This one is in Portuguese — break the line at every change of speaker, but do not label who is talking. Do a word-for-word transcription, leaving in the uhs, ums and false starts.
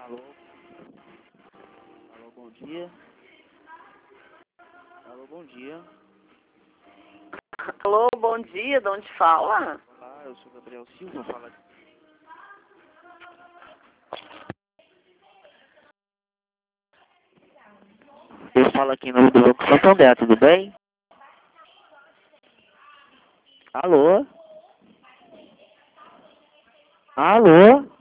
Alô? Alô, bom dia. Alô, bom dia.
Alô, bom dia, de onde fala?
Olá, eu sou Gabriel Silva, fala aqui. Eu falo aqui em nome do Banco Santander, tudo bem? Alô? Alô?